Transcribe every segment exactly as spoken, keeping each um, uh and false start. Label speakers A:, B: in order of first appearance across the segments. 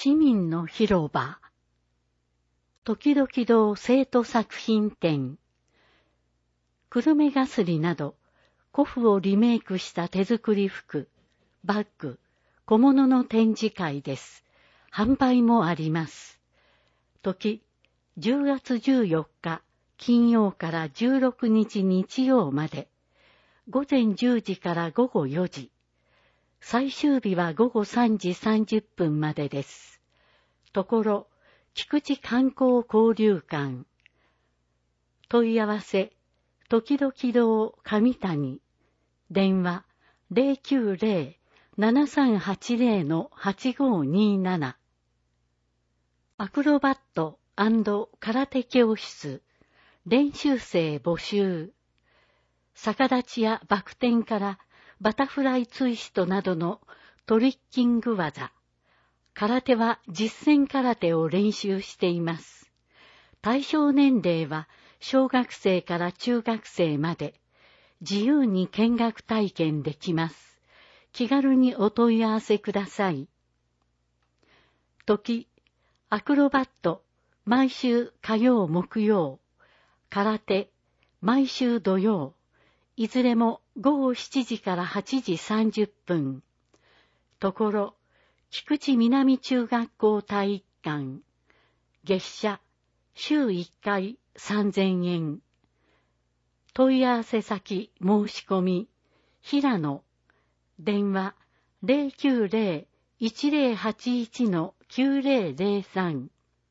A: 市民の広場。時々堂生徒作品展。久留米がすりなど、古布をリメイクした手作り服、バッグ、小物の展示会です。販売もあります。時、じゅうがつじゅうよっか、金曜からじゅうろくにち日曜まで、午前じゅうじから午後よじ。最終日は午後さんじさんじゅっぷんまでです。ところ、菊池観光交流館。問い合わせ、時々堂上谷。電話、ゼロきゅうゼロ ななさんはちゼロ はちごになな。アクロバット&空手教室。練習生募集。逆立ちやバク転からバタフライツイストなどのトリッキング技。空手は実践空手を練習しています。対象年齢は小学生から中学生まで自由に見学体験できます。気軽にお問い合わせください。時、アクロバット、毎週火曜木曜。空手、毎週土曜。いずれもごごしちじからはちじさんじゅっぷん。ところ、菊池南中学校体育館。月謝、週いっかいさんぜんえん。問い合わせ先申し込み、平野。電話、ゼロきゅうゼロ いちゼロはちいち きゅうゼロゼロさん。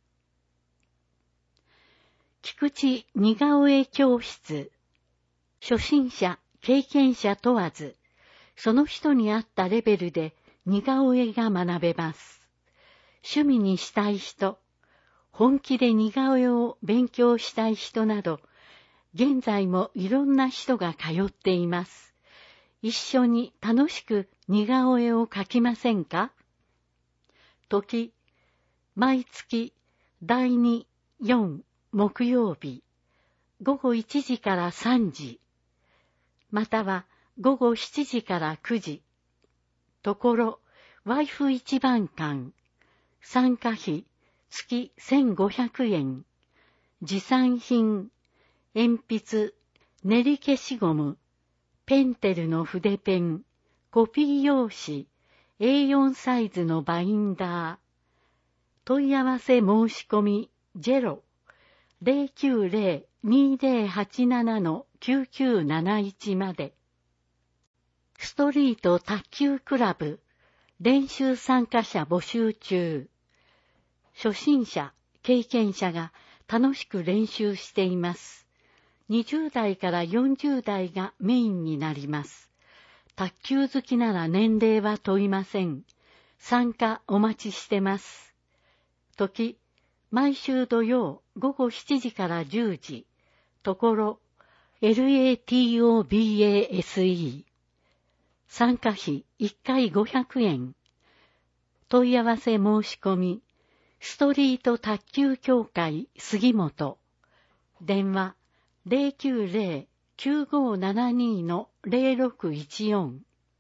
A: 菊池似顔絵教室。初心者、経験者問わず、その人に合ったレベルで似顔絵が学べます。趣味にしたい人、本気で似顔絵を勉強したい人など、現在もいろんな人が通っています。一緒に楽しく似顔絵を描きませんか？時、毎月だいに、よん木曜日、ごごいちじからさんじ。またはごごしちじからくじ。ところ、ワイフ一番館。参加費、月せんごひゃくえん。持参品、鉛筆、練り消しゴム、ペンテルの筆ペン、コピー用紙、エーよん サイズのバインダー。問い合わせ申し込み、ゼロ、ゼロきゅうゼロ にゼロはちなな きゅうきゅうなないちまで。ストリート卓球クラブ、練習参加者募集中。初心者、経験者が楽しく練習しています。にじゅうだいからよんじゅうだいがメインになります。卓球好きなら年齢は問いません。参加お待ちしてます。時、毎週土曜ごごしちじからじゅうじ。ところ、ラトバス。参加費いっかいごひゃくえん。問い合わせ申し込み、ストリート卓球協会杉本。電話、ゼロきゅうゼロ きゅうごななに ゼロろくいちよん。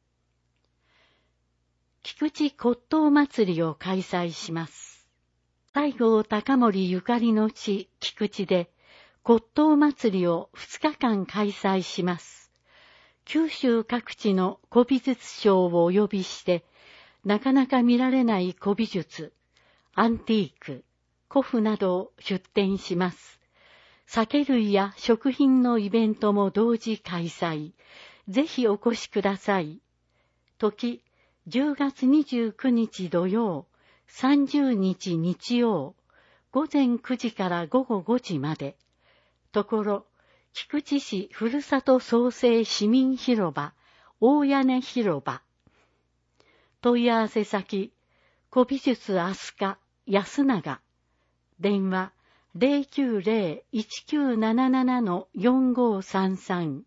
A: 菊池骨董祭りを開催します。西郷隆盛ゆかりの地、菊池で骨董祭りをふつかかん開催します。九州各地の古美術商をお呼びして、なかなか見られない古美術、アンティーク、古布などを出展します。酒類や食品のイベントも同時開催。ぜひお越しください。時、じゅうがつにじゅうくにち土曜、さんじゅうにち日曜、ごぜんくじからごごごじまで。ところ、菊池市ふるさと創生市民広場、大屋根広場。問い合わせ先、古美術飛鳥安永。電話、ゼロきゅうゼロ いちきゅうなななな よんごさんさん。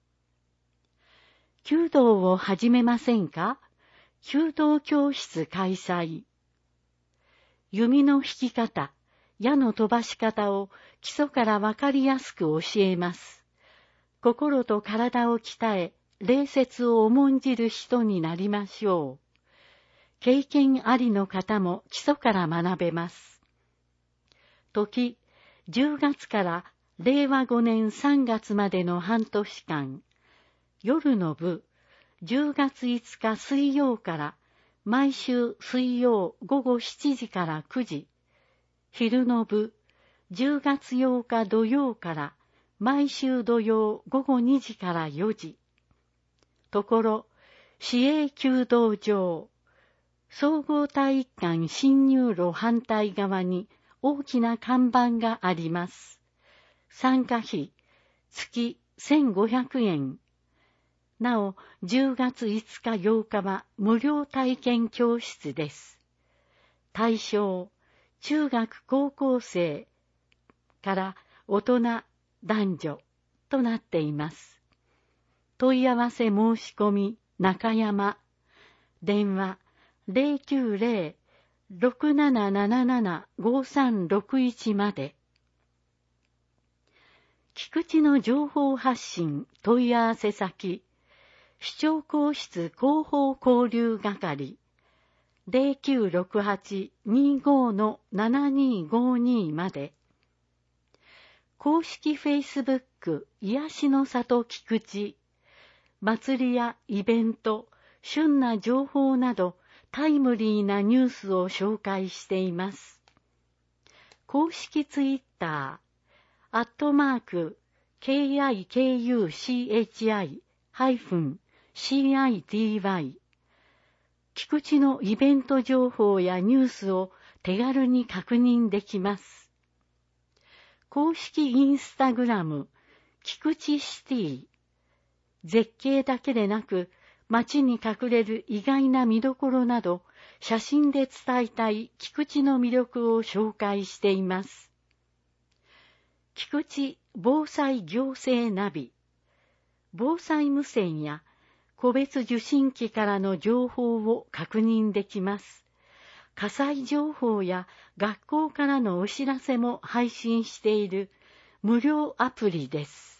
A: 弓道を始めませんか？弓道教室開催。弓の引き方、矢の飛ばし方を基礎からわかりやすく教えます。心と体を鍛え、礼節を重んじる人になりましょう。 経験ありの方も基礎から学べます。時、じゅうがつかられいわごねんさんがつまでの半年間、夜の部、じゅうがついつか水曜から毎週水曜ごごしちじからくじ、昼の部、じゅうがつようか土曜から毎週土曜ごごにじからよじ。ところ、市営弓道場、総合体育館進入路反対側に大きな看板があります。参加費、月せんごひゃくえん。なお、じゅうがついつかようかは無料体験教室です。対象、中学高校生から大人、男女となっています。問い合わせ申し込み、中山、電話 ゼロきゅうゼロ ろくなななななな ごさんろくいち まで。菊池の情報発信問い合わせ先、市長公室広報交流係 ゼロきゅうろくはち にご のななにごに まで。公式フェイスブック癒しの里菊池、祭りやイベント、旬な情報などタイムリーなニュースを紹介しています。公式ツイッター、アットマーク、ケーアイケーユーシーエイチアイ ハイフン シーアイティーワイ。菊池のイベント情報やニュースを手軽に確認できます。公式インスタグラム、菊池シティ。絶景だけでなく、街に隠れる意外な見どころなど、写真で伝えたい菊池の魅力を紹介しています。菊池防災行政ナビ。防災無線や個別受信機からの情報を確認できます。火災情報や学校からのお知らせも配信している無料アプリです。